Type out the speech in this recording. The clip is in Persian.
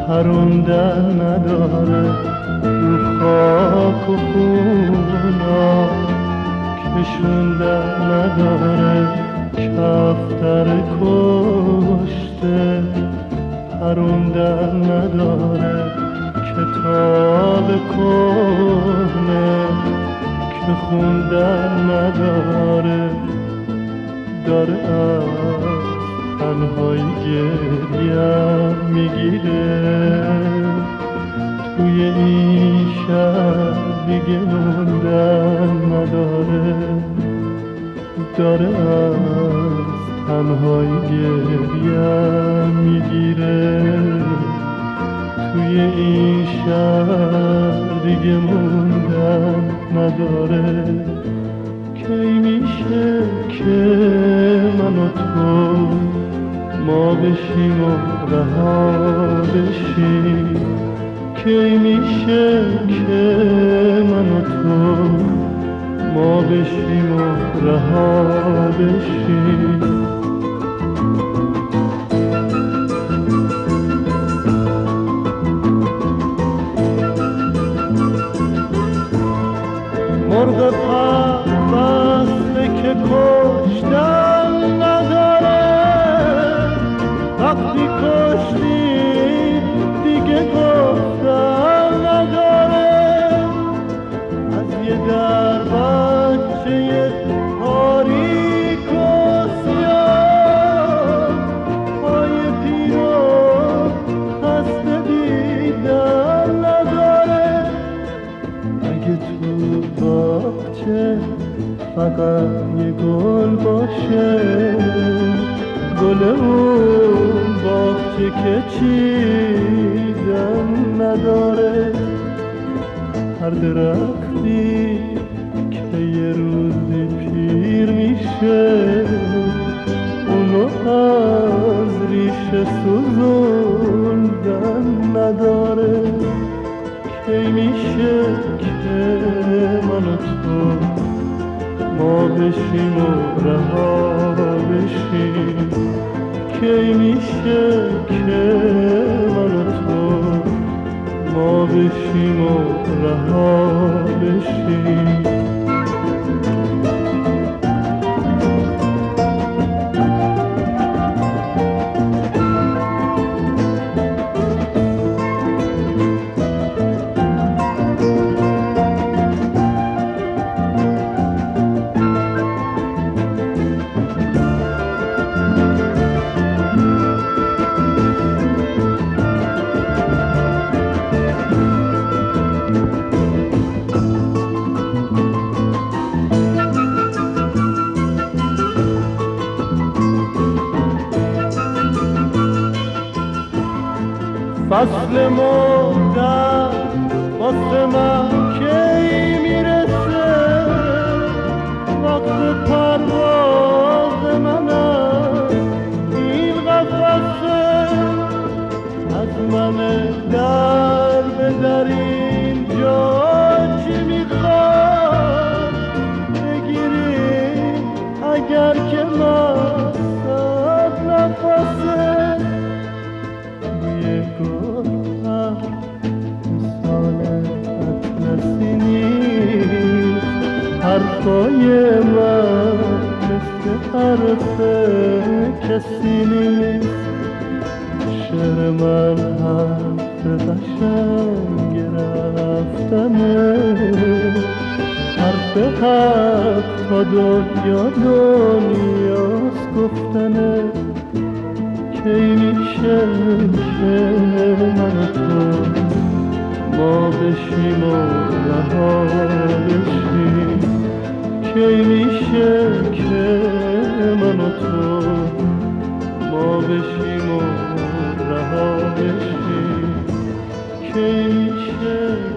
پروندن نداره، رو خاک و خونا کشوندن نداره، کفتر کشته پروندن نداره، کتاب کهنه که خوندن نداره، داره از تنهایی گریم میگیره، توی این شهر دیگه موندن نداره، داره از تنهایی گریم میگیره، توی این شهر دیگه موندن نداره. کی میشه که من و تو ما بشیم و رها بشیم؟ کی میشه که من و تو ما بشیم و رها بشیم؟ مرغ پربسته که کشتن نداره، وقتی کشتی دیگه گفتن نداره، از یه در بچه تاریک و سیاه پای پیرو خسته دیدن نداره. اگه تو باغچه فقط یه گل باشه، گل اون باغچه که چیدن نداره، هر درختی که یه روزی پیر میشه اونو از ریشه سوزوندن نداره. کی میشه که من و تو ما بشیم و رها بشیم؟ کی میشه که من و تو ما بشیم و رها بشیم؟ فصل مردن واسه من کی میرسه؟ وقت پرواز منم این قفسه، از من در به در اینجا چی میخواد بگیری اگر که من صد نفسه؟ حرفای من مثل حرف کسی نیست، شعر من حرف قشنگ رفتنه، حرف حق تا دنیا دنیاست گفتنه. کی میشه که من و تو ما بشیم و رها بشیم؟ کی میشه که من و تو ما بشیم و رها بشیم؟ کی میشه